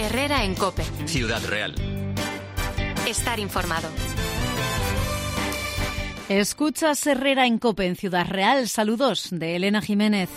Herrera en COPE. Ciudad Real. Estar informado. Escuchas Herrera en COPE en Ciudad Real. Saludos de Elena Jiménez.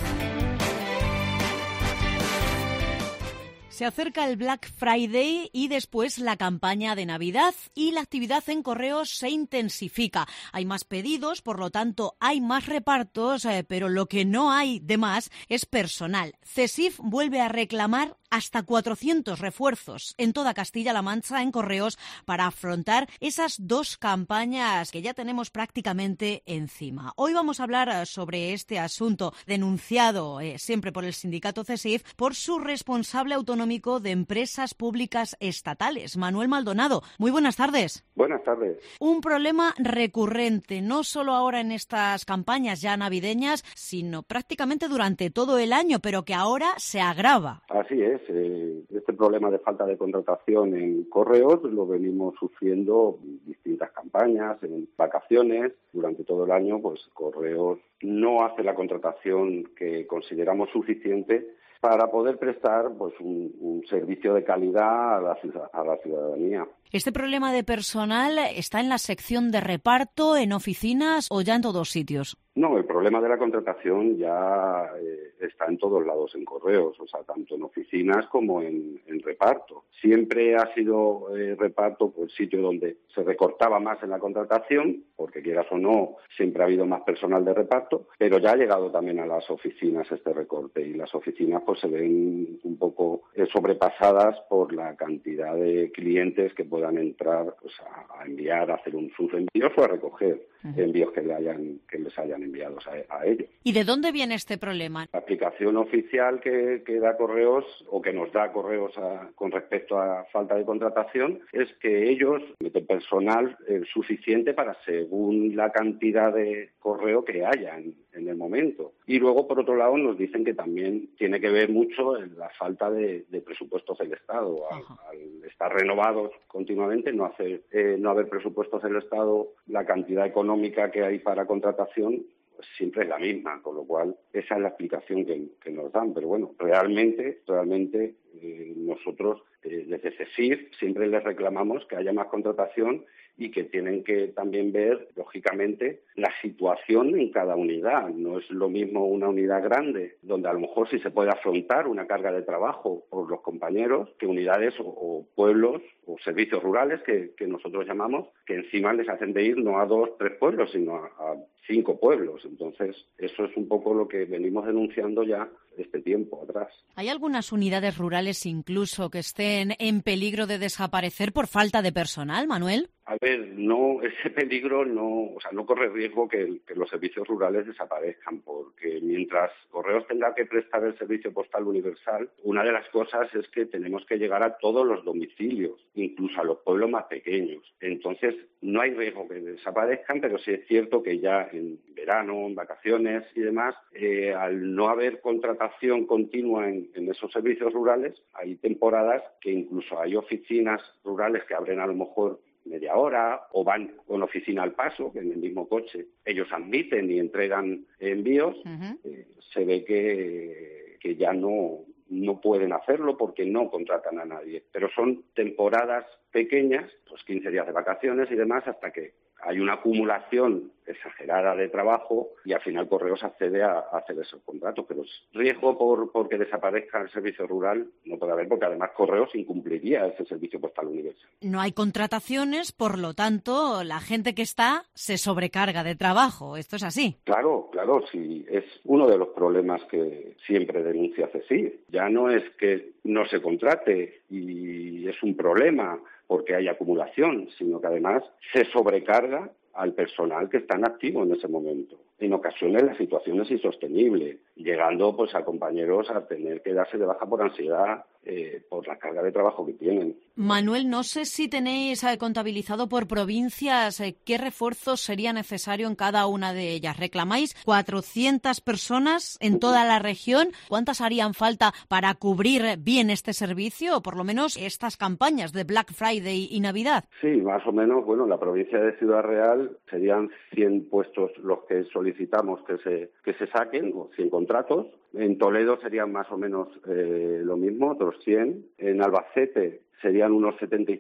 Se acerca el Black Friday y después la campaña de Navidad y la actividad en correos se intensifica. Hay más pedidos, por lo tanto hay más repartos, pero lo que no hay de más es personal. CESIF vuelve a reclamar hasta 400 refuerzos en toda Castilla-La Mancha en correos para afrontar esas dos campañas que ya tenemos prácticamente encima. Hoy vamos a hablar sobre este asunto denunciado siempre por el sindicato CESIF por su responsable autonómico de empresas públicas estatales, Manuel Maldonado. Muy buenas tardes. Buenas tardes. Un problema recurrente, no solo ahora en estas campañas ya navideñas, sino prácticamente durante todo el año, pero que ahora se agrava. Así es. Este problema de falta de contratación en correos lo venimos sufriendo en distintas campañas, en vacaciones. Durante todo el año, pues correos no hace la contratación que consideramos suficiente para poder prestar pues un servicio de calidad a la ciudadanía. ¿Este problema de personal está en la sección de reparto, en oficinas o ya en todos sitios? No, el problema de la contratación ya está en todos lados en correos, o sea, tanto en oficinas como en reparto. Siempre ha sido reparto pues sitio donde se recortaba más en la contratación, porque quieras o no, siempre ha habido más personal de reparto, pero ya ha llegado también a las oficinas este recorte y las oficinas pues se ven un poco sobrepasadas por la cantidad de clientes que puedan entrar pues, a enviar, a hacer sus envíos o a recoger envíos que les hayan enviado a ellos. ¿Y de dónde viene este problema? La aplicación oficial que da correos o que nos da correos con respecto a falta de contratación es que ellos meten personal suficiente para según la cantidad de correo que haya en el momento. Y luego, por otro lado, nos dicen que también tiene que ver mucho en la falta de presupuestos del Estado. Al estar renovados continuamente, no haber presupuestos del Estado, la cantidad económica que hay para contratación pues siempre es la misma, con lo cual esa es la explicación que nos dan. Pero bueno, realmente nosotros desde CESIF siempre les reclamamos que haya más contratación y que tienen que también ver, lógicamente, la situación en cada unidad. No es lo mismo una unidad grande, donde a lo mejor sí se puede afrontar una carga de trabajo por los compañeros, que unidades o pueblos o servicios rurales que nosotros llamamos, que encima les hacen de ir no a 2, 3 pueblos, sino a 5 pueblos. Entonces, eso es un poco lo que venimos denunciando ya este tiempo atrás. ¿Hay algunas unidades rurales incluso que estén en peligro de desaparecer por falta de personal, Manuel? A ver, no, ese peligro no corre riesgo que los servicios rurales desaparezcan, porque mientras Correos tenga que prestar el servicio postal universal, una de las cosas es que tenemos que llegar a todos los domicilios, incluso a los pueblos más pequeños. Entonces, no hay riesgo que desaparezcan, pero sí es cierto que ya en verano, en vacaciones y demás, al no haber contratación continua en esos servicios rurales, hay temporadas que incluso hay oficinas rurales que abren a lo mejor media hora o van con oficina al paso, que en el mismo coche ellos admiten y entregan envíos. Se ve que ya no pueden hacerlo porque no contratan a nadie. Pero son temporadas pequeñas, pues 15 días de vacaciones y demás, hasta que hay una acumulación exagerada de trabajo y al final Correos accede a hacer esos contratos. Pero riesgo porque desaparezca el servicio rural no puede haber, porque además Correos incumpliría ese servicio postal universal. No hay contrataciones, por lo tanto, la gente que está se sobrecarga de trabajo. ¿Esto es así? Claro, sí. Es uno de los problemas que siempre denuncia CESIF. Ya no es que no se contrate y es un problema porque hay acumulación, sino que además se sobrecarga al personal que está en activo en ese momento. En ocasiones la situación es insostenible, llegando pues a compañeros a tener que darse de baja por ansiedad, por la carga de trabajo que tienen. Manuel, no sé si tenéis contabilizado por provincias qué refuerzos sería necesario en cada una de ellas. ¿Reclamáis 400 personas en toda la región? ¿Cuántas harían falta para cubrir bien este servicio o por lo menos estas campañas de Black Friday y Navidad? Sí, más o menos. Bueno, la provincia de Ciudad Real serían 100 puestos los que solicitaríamos solicitamos que se saquen, o 100 contratos. En Toledo serían más o menos lo mismo, otros 100. En Albacete serían unos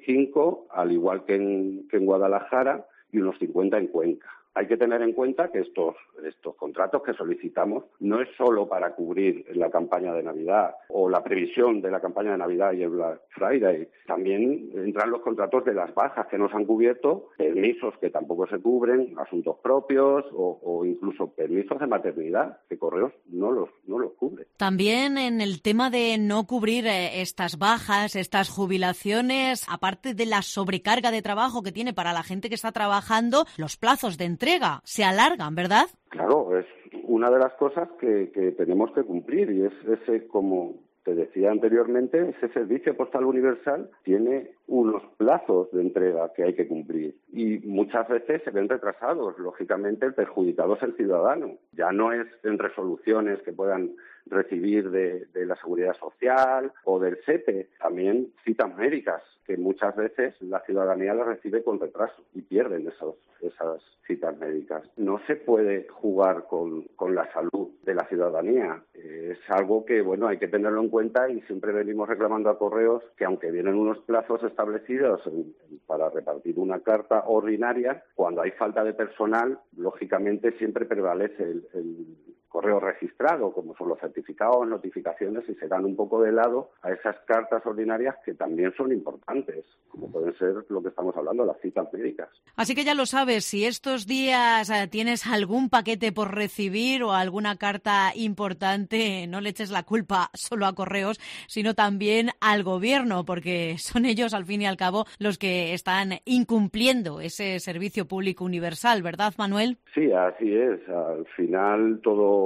75, al igual que en Guadalajara, y unos 50 en Cuenca. Hay que tener en cuenta que estos contratos que solicitamos no es solo para cubrir la campaña de Navidad o la previsión de la campaña de Navidad y el Black Friday. También entran los contratos de las bajas que no se han cubierto, permisos que tampoco se cubren, asuntos propios o incluso permisos de maternidad que Correos no los cubre. También en el tema de no cubrir estas bajas, estas jubilaciones, aparte de la sobrecarga de trabajo que tiene para la gente que está trabajando, los plazos de entrega se alargan, ¿verdad? Claro, es una de las cosas que tenemos que cumplir y es ese, como te decía anteriormente, ese servicio postal universal tiene unos plazos de entrega que hay que cumplir y muchas veces se ven retrasados. Lógicamente el perjudicado es el ciudadano. Ya no es en resoluciones que puedan recibir de la Seguridad Social o del SEPE, también citas médicas que muchas veces la ciudadanía las recibe con retraso y pierden esas citas médicas. No se puede jugar con la salud de la ciudadanía. Es algo que, hay que tenerlo en cuenta y siempre venimos reclamando a Correos que aunque vienen unos plazos establecidos para repartir una carta ordinaria, cuando hay falta de personal, lógicamente siempre prevalece el correo registrado, como son los certificados, notificaciones, y se dan un poco de lado a esas cartas ordinarias que también son importantes, como pueden ser lo que estamos hablando, las citas médicas. Así que ya lo sabes, si estos días tienes algún paquete por recibir o alguna carta importante, no le eches la culpa solo a Correos, sino también al gobierno, porque son ellos, al fin y al cabo, los que están incumpliendo ese servicio público universal, ¿verdad, Manuel? Sí, así es. Al final,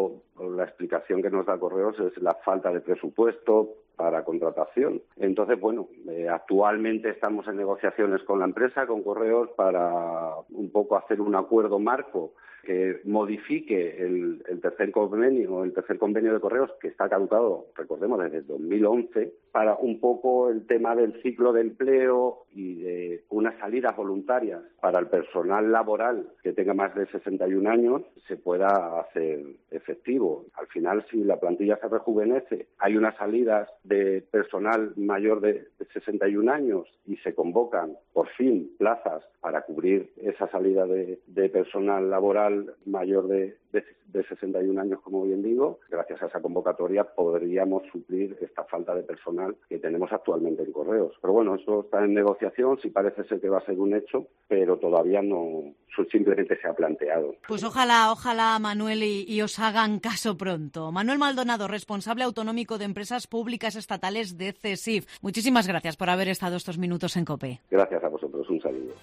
la explicación que nos da Correos es la falta de presupuesto para contratación. Entonces, actualmente estamos en negociaciones con la empresa, con Correos, para un poco hacer un acuerdo marco que modifique el tercer convenio de Correos, que está caducado, recordemos, desde 2011, para un poco el tema del ciclo de empleo y de unas salidas voluntarias para el personal laboral que tenga más de 61 años se pueda hacer efectivo. Al final, si la plantilla se rejuvenece, hay unas salidas de personal mayor de 61 años y se convocan, por fin, plazas para cubrir esa salida de personal laboral mayor de 61 años, como bien digo. Gracias a esa convocatoria podríamos suplir esta falta de personal que tenemos actualmente en Correos. Pero eso está en negociación, sí parece ser que va a ser un hecho, pero todavía no, simplemente se ha planteado. Pues ojalá, Manuel, y os hagan caso pronto. Manuel Maldonado, responsable autonómico de Empresas Públicas Estatales de CESIF. Muchísimas gracias por haber estado estos minutos en COPE. Gracias a vosotros, un saludo.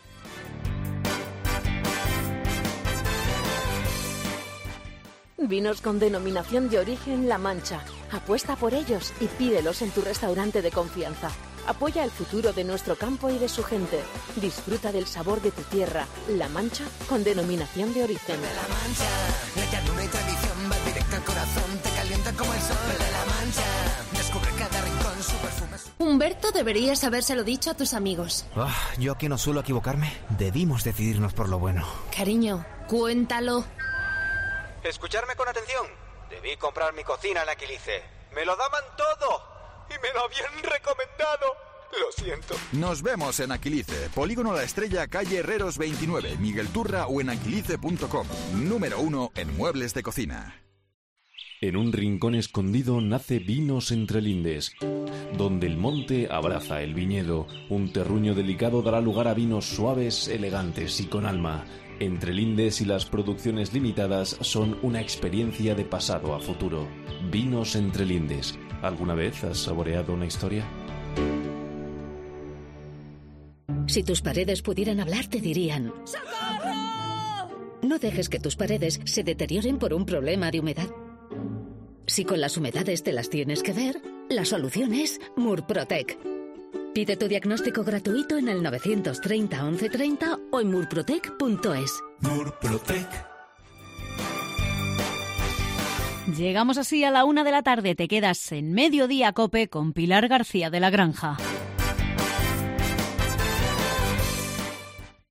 Vinos con denominación de origen La Mancha. Apuesta por ellos y pídelos en tu restaurante de confianza. Apoya el futuro de nuestro campo y de su gente. Disfruta del sabor de tu tierra. La Mancha con denominación de origen. De La Mancha, la llanura y tradición va directo al corazón, te calienta como el sol. De La Mancha, descubre cada rincón su perfume. Humberto, deberías habérselo dicho a tus amigos. Yo que no suelo equivocarme, debimos decidirnos por lo bueno. Cariño, cuéntalo. Escucharme con atención. Debí comprar mi cocina en Aquilice. Me lo daban todo y me lo habían recomendado. Lo siento. Nos vemos en Aquilice, Polígono La Estrella, calle Herreros 29, Miguel Turra o en aquilice.com. Número 1 en muebles de cocina. En un rincón escondido nace Vinos Entre Lindes, donde el monte abraza el viñedo. Un terruño delicado dará lugar a vinos suaves, elegantes y con alma. Entre Lindes y las producciones limitadas son una experiencia de pasado a futuro. Vinos Entre Lindes. ¿Alguna vez has saboreado una historia? Si tus paredes pudieran hablar, te dirían: ¡socorro! No dejes que tus paredes se deterioren por un problema de humedad. Si con las humedades te las tienes que ver, la solución es Murprotec. Pide tu diagnóstico gratuito en el 930 1130 o en murprotec.es. Murprotec. Llegamos así a la 1 de la tarde. Te quedas en Mediodía Cope con Pilar García de la Granja.